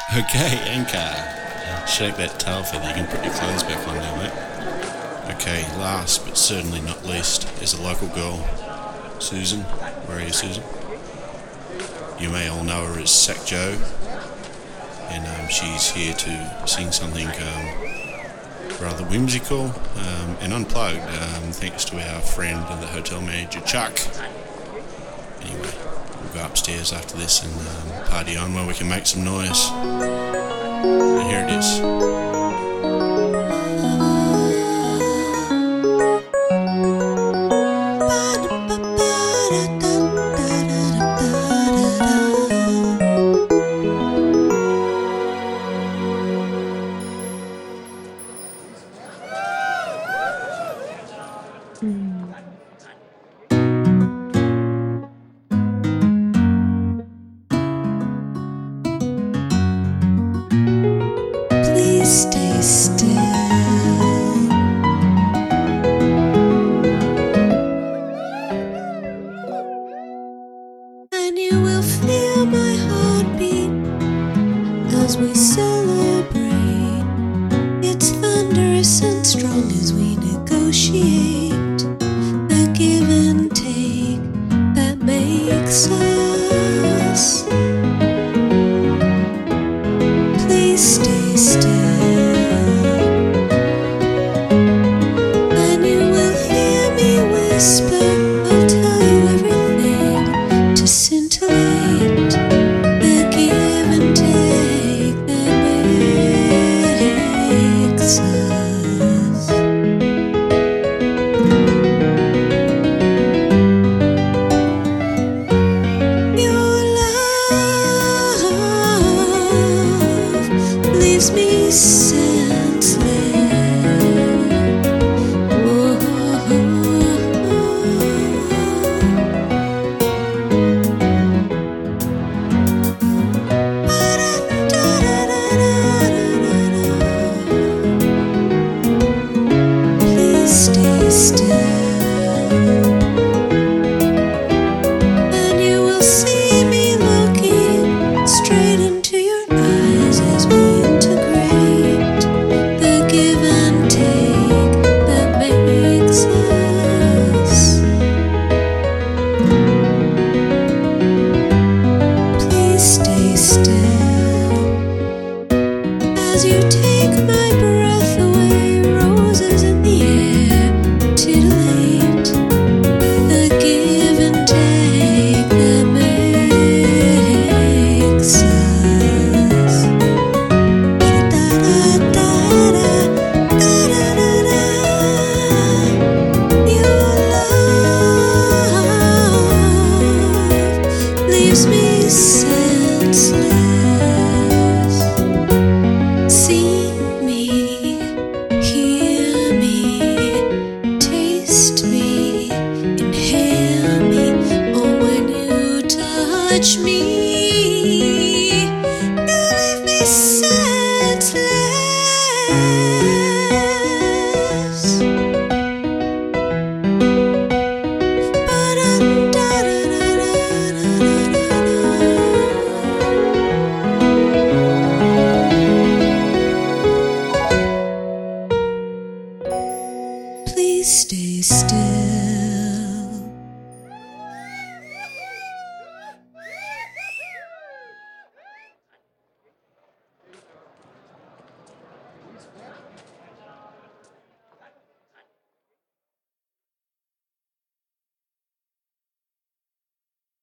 Okay, Anchor. Shake that tail feather. You can put your clothes back on now, mate. Okay, last but certainly not least is a local girl, Susan. Where are you, Susan? You may all know her as Sack Joe, and she's here to sing something rather whimsical and unplugged, thanks to our friend and the hotel manager, Chuck. Anyway, we'll go upstairs after this and party on while we can make some noise. And here it is. Stay still, and you will feel my heartbeat as we celebrate. It's thunderous and strong as we negotiate the give and take that makes us. Please stay still. Leaves me senseless. Please stay still, and you will see me looking straight into your eyes as we as you take